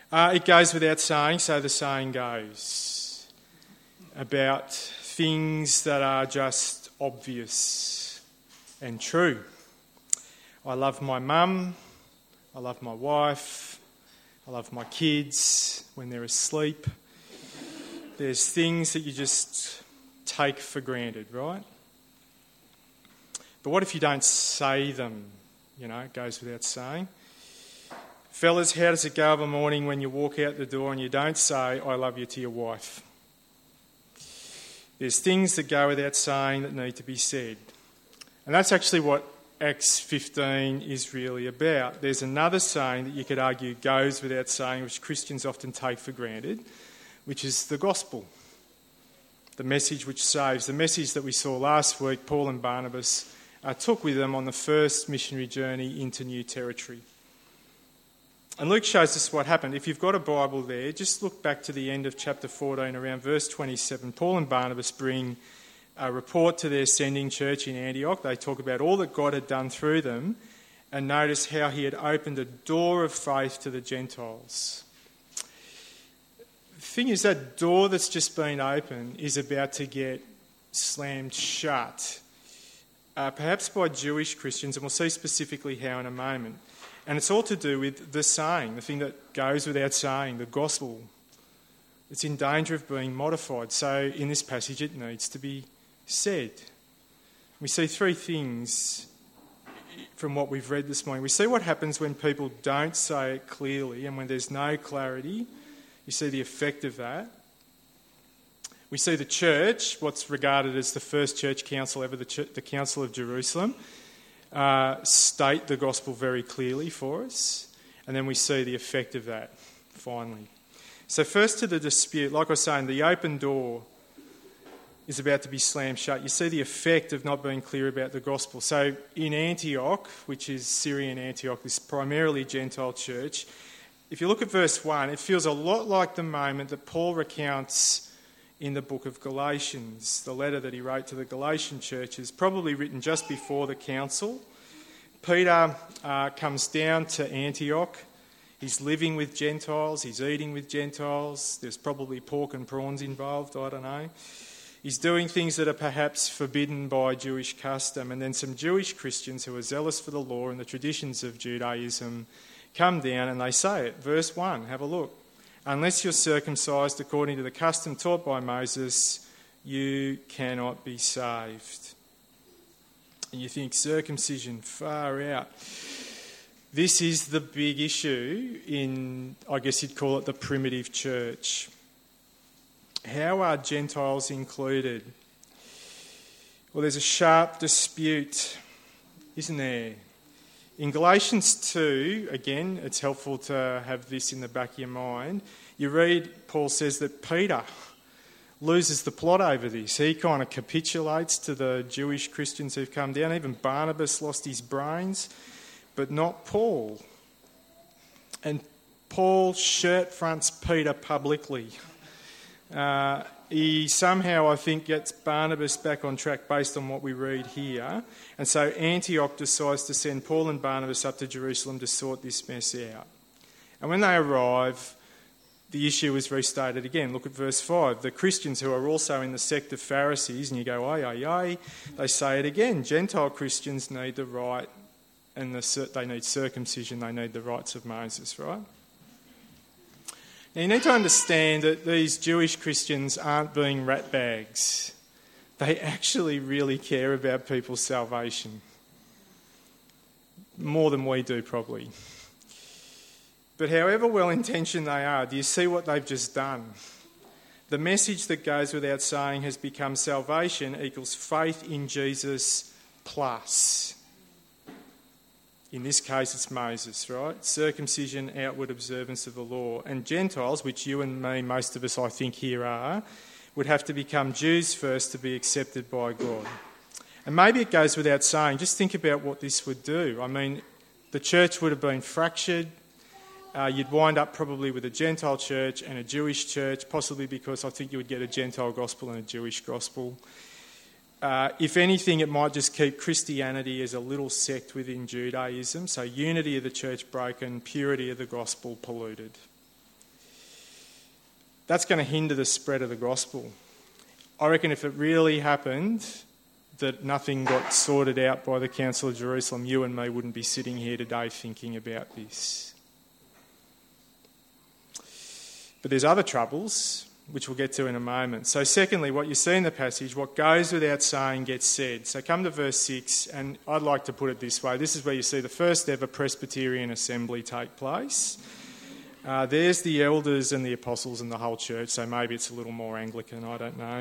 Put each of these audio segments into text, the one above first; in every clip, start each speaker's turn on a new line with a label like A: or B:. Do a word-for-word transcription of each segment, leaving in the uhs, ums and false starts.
A: Uh, it goes without saying, so the saying goes, about things that are just obvious and true. I love my mum, I love my wife, I love my kids when they're asleep. There's things that you just take for granted, right? But what if you don't say them? You know, it goes without saying. Fellas, how does it go of a morning when you walk out the door and you don't say, I love you to your wife? There's things that go without saying that need to be said. And that's actually what Acts fifteen is really about. There's another saying that you could argue goes without saying, which Christians often take for granted, which is the gospel. The message which saves. The message that we saw last week, Paul and Barnabas uh, took with them on the first missionary journey into new territory. And Luke shows us what happened. If you've got a Bible there, just look back to the end of chapter fourteen, around verse twenty-seven. Paul and Barnabas bring a report to their sending church in Antioch. They talk about all that God had done through them, and notice how he had opened a door of faith to the Gentiles. The thing is, that door that's just been opened is about to get slammed shut, uh, perhaps by Jewish Christians, and we'll see specifically how in a moment. And it's all to do with the saying, the thing that goes without saying, the gospel. It's in danger of being modified. So in this passage, it needs to be said. We see three things from what we've read this morning. We see what happens when people don't say it clearly and when there's no clarity. You see the effect of that. We see the church, what's regarded as the first church council ever, the, church, the Council of Jerusalem, uh, state the gospel very clearly for us. And then we see the effect of that, finally. So first to the dispute. Like I was saying, the open door is about to be slammed shut. You see the effect of not being clear about the gospel. So in Antioch, which is Syrian Antioch, this primarily Gentile church, if you look at verse one, it feels a lot like the moment that Paul recounts in the book of Galatians. The letter that he wrote to the Galatian churches, probably written just before the council. Peter uh, comes down to Antioch. He's living with Gentiles, he's eating with Gentiles. There's probably pork and prawns involved, I don't know. He's doing things that are perhaps forbidden by Jewish custom. And then some Jewish Christians who are zealous for the law and the traditions of Judaism come down and they say it. Verse one, have a look. Unless you're circumcised according to the custom taught by Moses, you cannot be saved. And you think, circumcision, far out. This is the big issue in, I guess you'd call it, the primitive church. How are Gentiles included? Well, there's a sharp dispute, isn't there? In Galatians two, again, it's helpful to have this in the back of your mind. You read, Paul says that Peter loses the plot over this. He kind of capitulates to the Jewish Christians who've come down. Even Barnabas lost his brains, but not Paul. And Paul shirt fronts Peter publicly. Uh, he somehow, I think, gets Barnabas back on track based on what we read here. And so Antioch decides to send Paul and Barnabas up to Jerusalem to sort this mess out. And when they arrive, the issue is restated again. Look at verse five. The Christians who are also in the sect of Pharisees, and you go, ay, ay, ay, they say it again. Gentile Christians need the rite, and the, they need circumcision, they need the rites of Moses, right? Now, you need to understand that these Jewish Christians aren't being ratbags. They actually really care about people's salvation. More than we do, probably. But however well-intentioned they are, do you see what they've just done? The message that goes without saying has become salvation equals faith in Jesus plus. In this case, it's Moses, right? Circumcision, outward observance of the law. And Gentiles, which you and me, most of us I think here are, would have to become Jews first to be accepted by God. And maybe it goes without saying, just think about what this would do. I mean, the church would have been fractured. Uh, you'd wind up probably with a Gentile church and a Jewish church, possibly because I think you would get a Gentile gospel and a Jewish gospel. Uh, if anything, it might just keep Christianity as a little sect within Judaism. So unity of the church broken, purity of the gospel polluted. that's going to hinder the spread of the gospel. I reckon if it really happened that nothing got sorted out by the Council of Jerusalem, you and me wouldn't be sitting here today thinking about this. But there's other troubles, which we'll get to in a moment. So secondly, what you see in the passage, what goes without saying gets said. So come to verse six, and I'd like to put it this way. This is where you see the first ever Presbyterian assembly take place. Uh, there's the elders and the apostles and the whole church, so maybe it's a little more Anglican, I don't know.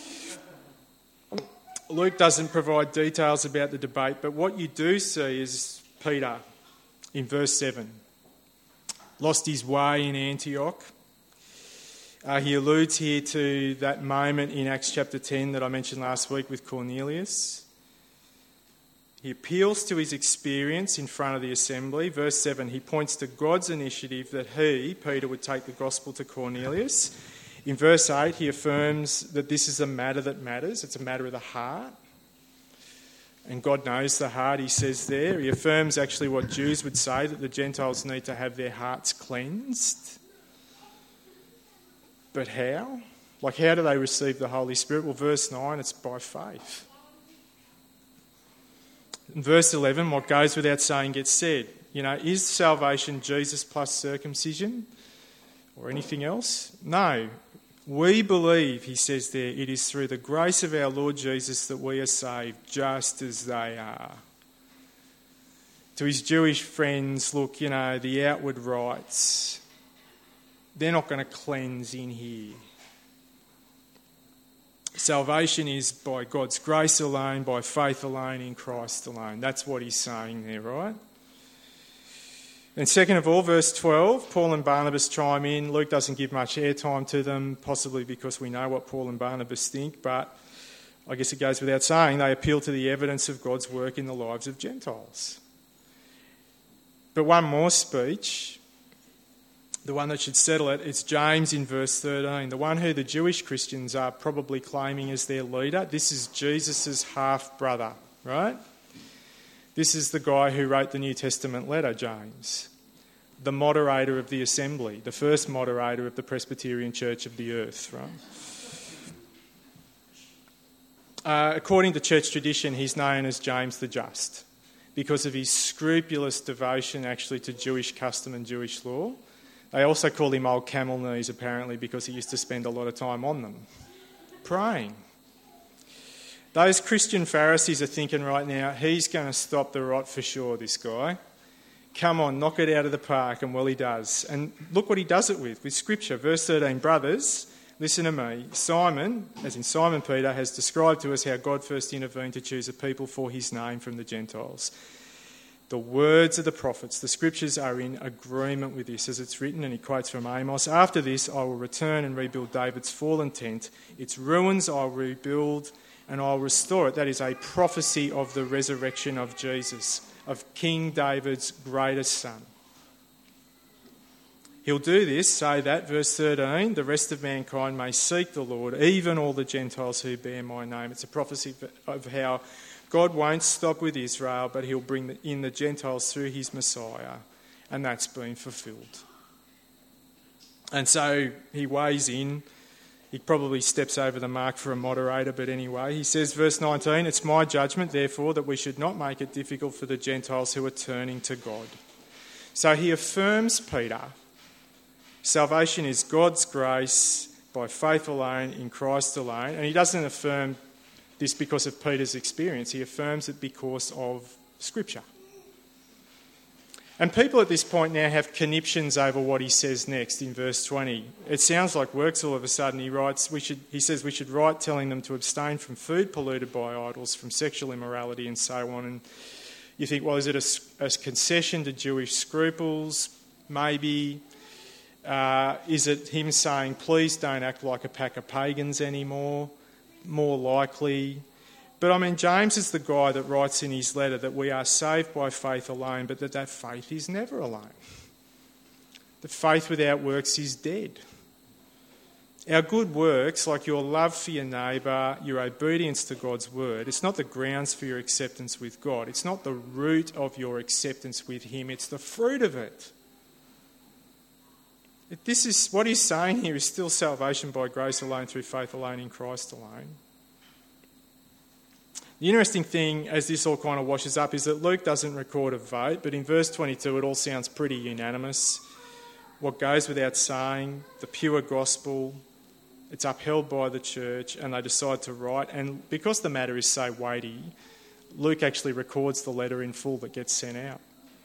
A: Luke doesn't provide details about the debate, but what you do see is Peter, in verse seven, lost his way in Antioch. Uh, he alludes here to that moment in Acts chapter ten that I mentioned last week with Cornelius. He appeals to his experience in front of the assembly. Verse seven, he points to God's initiative that he, Peter, would take the gospel to Cornelius. In verse eight, he affirms that this is a matter that matters. It's a matter of the heart. And God knows the heart, he says there. He affirms actually what Jews would say, that the Gentiles need to have their hearts cleansed. But how? Like, how do they receive the Holy Spirit? Well, verse nine, it's by faith. In verse eleven, what goes without saying gets said. You know, is salvation Jesus plus circumcision or anything else? No. We believe, he says there, it is through the grace of our Lord Jesus that we are saved, just as they are. To his Jewish friends, look, you know, the outward rites, they're not going to cleanse in here. Salvation is by God's grace alone, by faith alone, in Christ alone. That's what he's saying there, right? And second of all, verse twelve, Paul and Barnabas chime in. Luke doesn't give much airtime to them, possibly because we know what Paul and Barnabas think, but I guess it goes without saying, they appeal to the evidence of God's work in the lives of Gentiles. But one more speech, the one that should settle it, it's James in verse thirteen, the one who the Jewish Christians are probably claiming as their leader. This is Jesus' half-brother, right? This is the guy who wrote the New Testament letter, James, the moderator of the assembly, the first moderator of the Presbyterian Church of the earth, right? Uh, according to church tradition, he's known as James the Just because of his scrupulous devotion actually to Jewish custom and Jewish law. They also call him Old Camel Knees, apparently, because he used to spend a lot of time on them, praying. Those Christian Pharisees are thinking right now, he's going to stop the rot for sure, this guy. Come on, knock it out of the park. And well, he does. And look what he does it with, with Scripture. Verse thirteen, brothers, listen to me. Simon, as in Simon Peter, has described to us how God first intervened to choose a people for his name from the Gentiles. The words of the prophets, the Scriptures are in agreement with this, as it's written, and he quotes from Amos, after this I will return and rebuild David's fallen tent. Its ruins I'll rebuild and I'll restore it. That is a prophecy of the resurrection of Jesus, of King David's greatest son. He'll do this so that, verse thirteen, the rest of mankind may seek the Lord, even all the Gentiles who bear my name. It's a prophecy of how God won't stop with Israel, but he'll bring in the Gentiles through his Messiah, and that's been fulfilled. And so he weighs in. He probably steps over the mark for a moderator, but anyway, he says, verse nineteen, it's my judgment, therefore, that we should not make it difficult for the Gentiles who are turning to God. So he affirms Peter, salvation is God's grace by faith alone, in Christ alone, and he doesn't affirm this because of Peter's experience, he affirms it because of Scripture. And people at this point now have conniptions over what he says next in verse twenty. It sounds like works all of a sudden. He writes, we should, he says we should write telling them to abstain from food polluted by idols, from sexual immorality and so on. And you think, well, is it a, a concession to Jewish scruples? Maybe. Uh, is it him saying, please don't act like a pack of pagans anymore? More likely. But I mean, James is the guy that writes in his letter that we are saved by faith alone, but that that faith is never alone. That faith without works is dead. Our good works, like your love for your neighbour, your obedience to God's word, it's not the grounds for your acceptance with God. It's not the root of your acceptance with him. It's the fruit of it. This is what he's saying here is still salvation by grace alone, through faith alone, in Christ alone. The interesting thing, as this all kind of washes up, is that Luke doesn't record a vote, but in verse twenty-two it all sounds pretty unanimous. What goes without saying, the pure gospel, it's upheld by the church, and they decide to write. And because the matter is so weighty, Luke actually records the letter in full that gets sent out.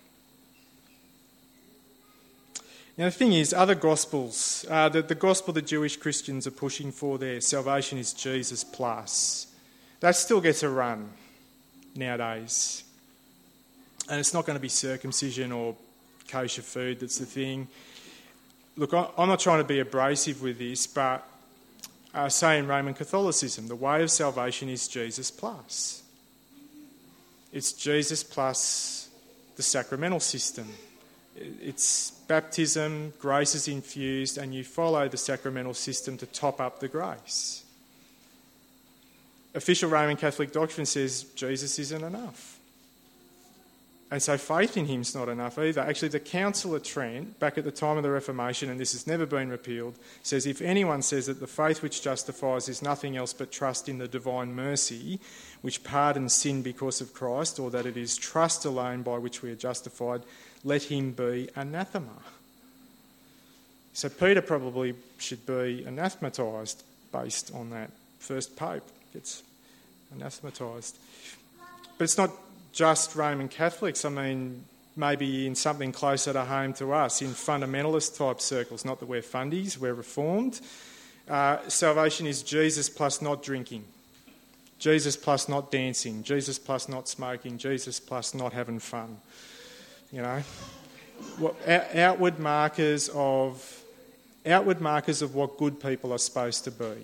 A: Now the thing is, other gospels, uh, the, the gospel the Jewish Christians are pushing for there, salvation is Jesus plus, that still gets a run nowadays. And it's not going to be circumcision or kosher food that's the thing. Look, I'm not trying to be abrasive with this, but uh, say in Roman Catholicism, the way of salvation is Jesus plus. It's Jesus plus the sacramental system. It's baptism, grace is infused, and you follow the sacramental system to top up the grace. Official Roman Catholic doctrine says Jesus isn't enough. And so faith in him's not enough either. Actually, the Council of Trent, back at the time of the Reformation, and this has never been repealed, says if anyone says that the faith which justifies is nothing else but trust in the divine mercy, which pardons sin because of Christ, or that it is trust alone by which we are justified, let him be anathema. So Peter probably should be anathematized based on that. First Pope gets anathematized. But it's not just Roman Catholics. I mean, maybe in something closer to home to us, in fundamentalist type circles, not that we're fundies, we're reformed. Uh, salvation is Jesus plus not drinking, Jesus plus not dancing, Jesus plus not smoking, Jesus plus not having fun. You know, what, outward markers of outward markers of what good people are supposed to be.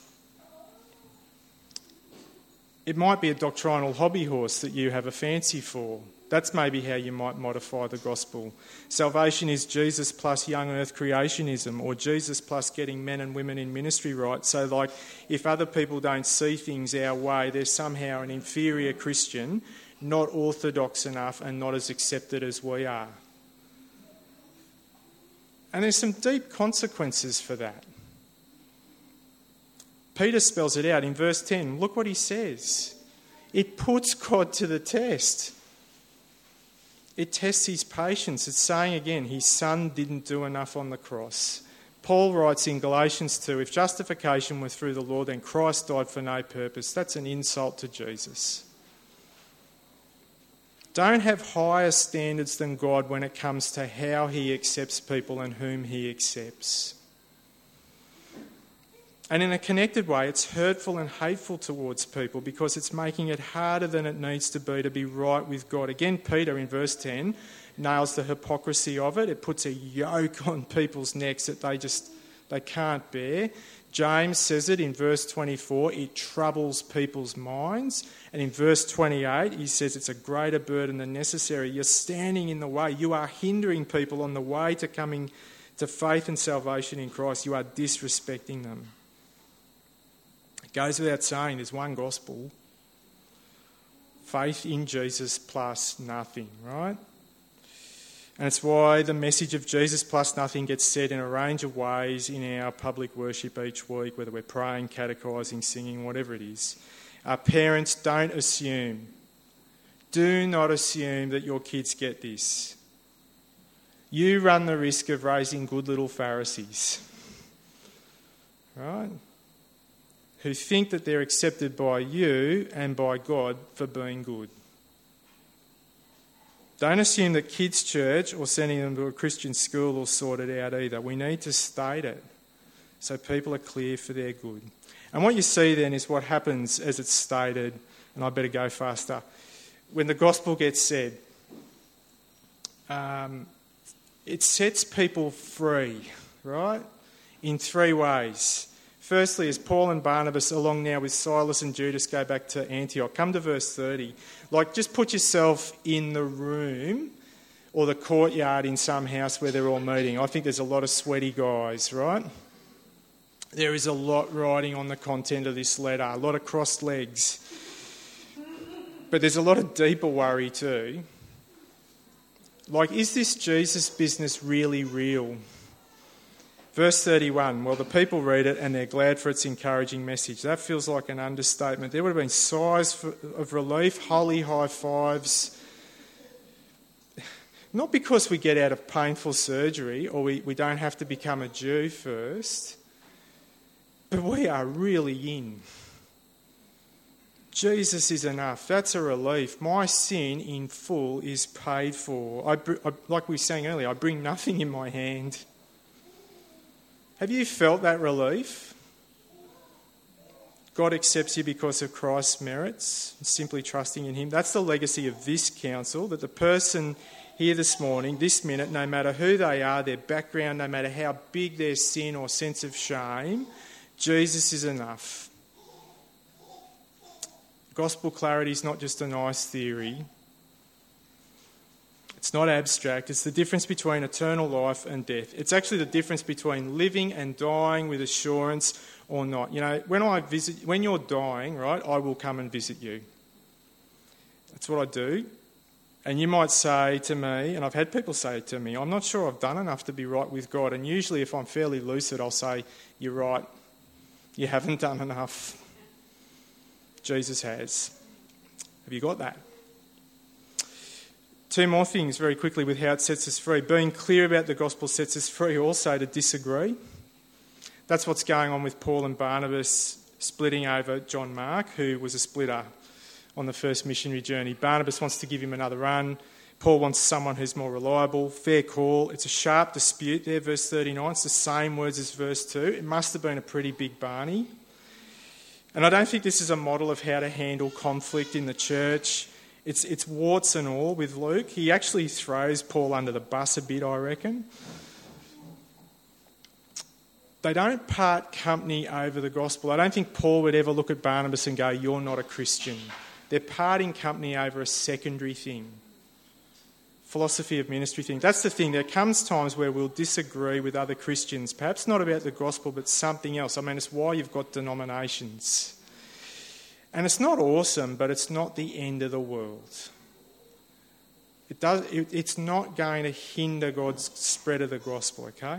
A: It might be a doctrinal hobby horse that you have a fancy for. That's maybe how you might modify the gospel. Salvation is Jesus plus young earth creationism, or Jesus plus getting men and women in ministry right. So, like, if other people don't see things our way, they're somehow an inferior Christian, not orthodox enough and not as accepted as we are. And there's some deep consequences for that. Peter spells it out in verse ten. Look what he says. It puts God to the test. It tests his patience. It's saying again, his son didn't do enough on the cross. Paul writes in Galatians two, if justification were through the law, then Christ died for no purpose. That's an insult to Jesus. Don't have higher standards than God when it comes to how he accepts people and whom he accepts. And in a connected way, it's hurtful and hateful towards people because it's making it harder than it needs to be to be right with God. Again, Peter in verse ten nails the hypocrisy of it. It puts a yoke on people's necks that they just they can't bear. James says it in verse twenty-four, it troubles people's minds. And in verse twenty-eight, he says it's a greater burden than necessary. You're standing in the way. You are hindering people on the way to coming to faith and salvation in Christ. You are disrespecting them. It goes without saying, there's one gospel. Faith in Jesus plus nothing, right? And it's why the message of Jesus plus nothing gets said in a range of ways in our public worship each week, whether we're praying, catechising, singing, whatever it is. Our parents, don't assume. Do not assume that your kids get this. You run the risk of raising good little Pharisees, right? Who think that they're accepted by you and by God for being good. Don't assume that kids' church or sending them to a Christian school will sort it out either. We need to state it so people are clear for their good. And what you see then is what happens as it's stated, and I better go faster. When the gospel gets said, um, it sets people free, right? In three ways. Firstly, as Paul and Barnabas, along now with Silas and Judas, go back to Antioch. Come to verse thirty. Like, just put yourself in the room or the courtyard in some house where they're all meeting. I think there's a lot of sweaty guys, right? There is a lot riding on the content of this letter, a lot of crossed legs. But there's a lot of deeper worry too. Like, is this Jesus business really real? Verse thirty-one, well, the people read it and they're glad for its encouraging message. That feels like an understatement. There would have been sighs of relief, holy high fives. Not because we get out of painful surgery or we, we don't have to become a Jew first, but we are really in. Jesus is enough. That's a relief. My sin in full is paid for. I, I, like we sang earlier, I bring nothing in my hand. Have you felt that relief? God accepts you because of Christ's merits, simply trusting in him. That's the legacy of this council, that the person here this morning, this minute, no matter who they are, their background, no matter how big their sin or sense of shame, Jesus is enough. Gospel clarity is not just a nice theory. It's not abstract. It's the difference between eternal life and death. It's actually the difference between living and dying with assurance or not. You know, when I visit, when you're dying, right, I will come and visit you. That's what I do. And you might say to me, and I've had people say it to me, I'm not sure I've done enough to be right with God. And usually if I'm fairly lucid, I'll say, you're right, you haven't done enough. Jesus has. Have you got that? Two more things very quickly with how it sets us free. Being clear about the gospel sets us free also to disagree. That's what's going on with Paul and Barnabas splitting over John Mark, who was a splitter on the first missionary journey. Barnabas wants to give him another run. Paul wants someone who's more reliable. Fair call. It's a sharp dispute there, verse thirty-nine. It's the same words as verse two. It must have been a pretty big Barney. And I don't think this is a model of how to handle conflict in the church. It's, it's warts and all with Luke. He actually throws Paul under the bus a bit, I reckon. They don't part company over the gospel. I don't think Paul would ever look at Barnabas and go, you're not a Christian. They're parting company over a secondary thing. Philosophy of ministry thing. That's the thing. There comes times where we'll disagree with other Christians, perhaps not about the gospel, but something else. I mean, it's why you've got denominations. And it's not awesome, but it's not the end of the world. It does. It, it's not going to hinder God's spread of the gospel, okay?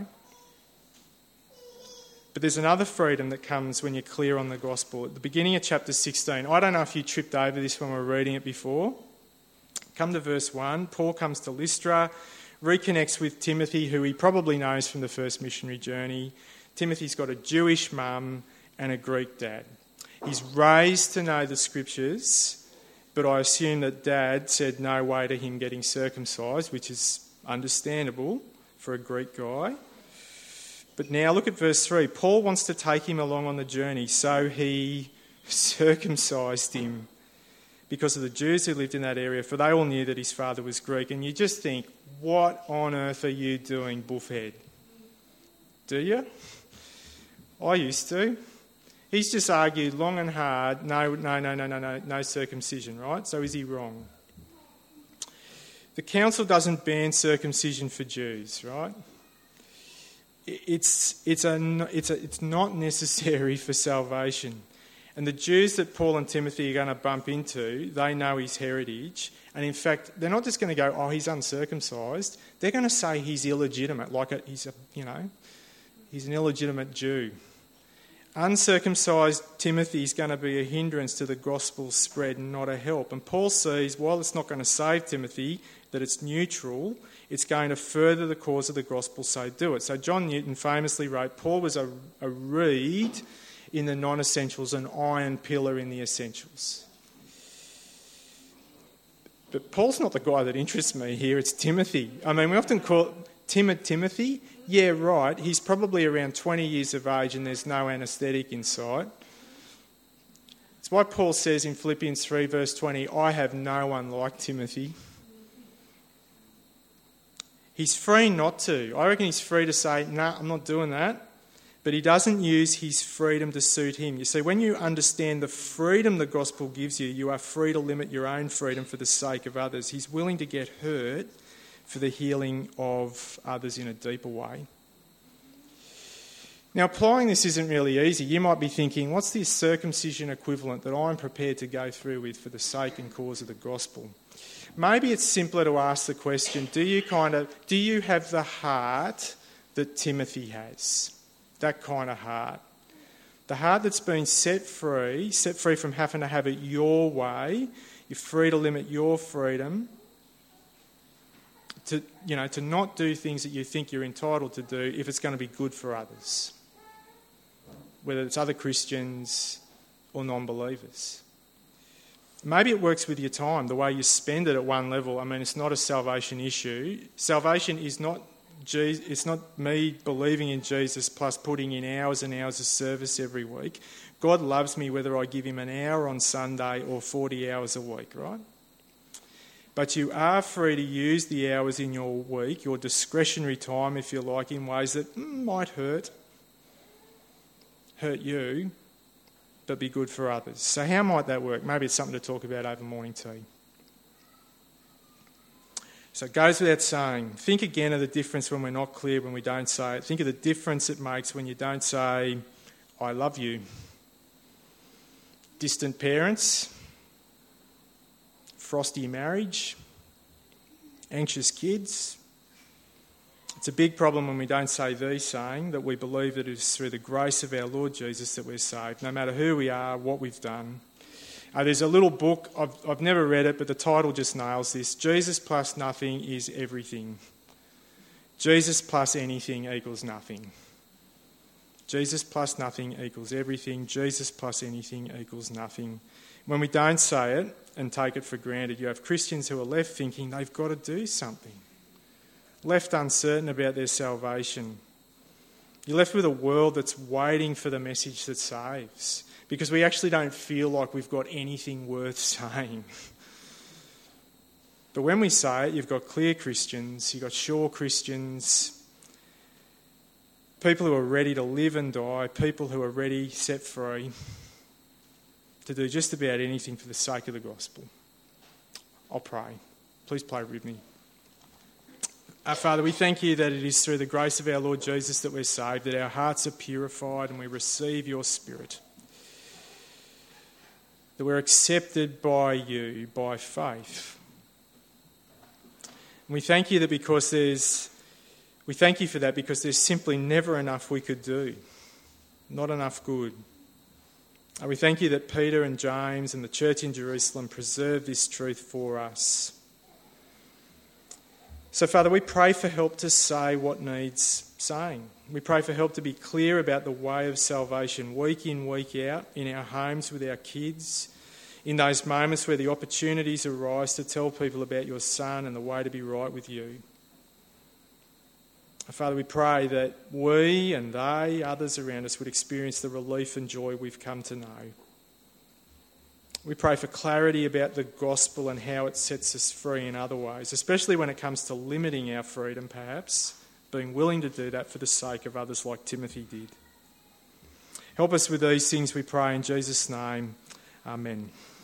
A: But there's another freedom that comes when you're clear on the gospel. At the beginning of chapter sixteen, I don't know if you tripped over this when we were reading it before. Come to verse one. Paul comes to Lystra, reconnects with Timothy, who he probably knows from the first missionary journey. Timothy's got a Jewish mum and a Greek dad. He's raised to know the scriptures, but I assume that Dad said no way to him getting circumcised, which is understandable for a Greek guy. But now look at verse three. Paul wants to take him along on the journey, so he circumcised him because of the Jews who lived in that area, for they all knew that his father was Greek. And you just think, what on earth are you doing, buffhead? Do you? I used to. He's just argued long and hard, no, no, no, no, no, no, no circumcision, right? So is he wrong? The council doesn't ban circumcision for Jews, right? It's, it's, a, it's, a, it's not necessary for salvation. And the Jews that Paul and Timothy are going to bump into, they know his heritage. And in fact, they're not just going to go, oh, he's uncircumcised. They're going to say he's illegitimate, like a, he's a, you know, he's an illegitimate Jew. Uncircumcised Timothy is going to be a hindrance to the gospel spread and not a help. And Paul sees, while it's not going to save Timothy, that it's neutral, it's going to further the cause of the gospel, so do it. So John Newton famously wrote, Paul was a, a reed in the non-essentials, an iron pillar in the essentials. But Paul's not the guy that interests me here, it's Timothy. I mean, we often call timid Timothy. Yeah, right, he's probably around twenty years of age and there's no anaesthetic in sight. It's why Paul says in Philippians three verse twenty, I have no one like Timothy. He's free not to. I reckon he's free to say, no, nah, I'm not doing that. But he doesn't use his freedom to suit him. You see, when you understand the freedom the gospel gives you, you are free to limit your own freedom for the sake of others. He's willing to get hurt for the healing of others in a deeper way. Now, applying this isn't really easy. You might be thinking, what's the circumcision equivalent that I'm prepared to go through with for the sake and cause of the gospel? Maybe it's simpler to ask the question, do you kind of, do you have the heart that Timothy has. That kind of heart. The heart that's been set free, set free from having to have it your way. You're free to limit your freedom. To, you know, to not do things that you think you're entitled to do if it's going to be good for others. Whether it's other Christians or non-believers. Maybe it works with your time, the way you spend it at one level. I mean, it's not a salvation issue. Salvation is not Jesus, it's not me believing in Jesus plus putting in hours and hours of service every week. God loves me whether I give him an hour on Sunday or forty hours a week, right? But you are free to use the hours in your week, your discretionary time, if you like, in ways that mm, might hurt, hurt you, but be good for others. So how might that work? Maybe it's something to talk about over morning tea. So it goes without saying, think again of the difference when we're not clear, when we don't say it. Think of the difference it makes when you don't say, I love you. Distant parents, frosty marriage, anxious kids. It's a big problem when we don't say the saying, that we believe that it is through the grace of our Lord Jesus that we're saved, no matter who we are, what we've done. Uh, there's a little book, I've, I've never read it, but the title just nails this. Jesus plus nothing is everything. Jesus plus anything equals nothing. Jesus plus nothing equals everything. Jesus plus anything equals nothing. When we don't say it and take it for granted, you have Christians who are left thinking they've got to do something. Left uncertain about their salvation. You're left with a world that's waiting for the message that saves. Because we actually don't feel like we've got anything worth saying. But when we say it, you've got clear Christians, you've got sure Christians, people who are ready to live and die, people who are ready, set free, to do just about anything for the sake of the gospel. I'll pray. Please pray with me. Our Father, we thank you that it is through the grace of our Lord Jesus that we're saved, that our hearts are purified and we receive your Spirit. That we're accepted by you by faith. And we thank you that because there's, we thank you for that because there's simply never enough we could do. Not enough good. And we thank you that Peter and James and the church in Jerusalem preserved this truth for us. So, Father, we pray for help to say what needs saying. We pray for help to be clear about the way of salvation week in, week out, in our homes with our kids, in those moments where the opportunities arise to tell people about your Son and the way to be right with you. Father, we pray that we and they, others around us, would experience the relief and joy we've come to know. We pray for clarity about the gospel and how it sets us free in other ways, especially when it comes to limiting our freedom, perhaps, being willing to do that for the sake of others like Timothy did. Help us with these things, we pray in Jesus' name. Amen.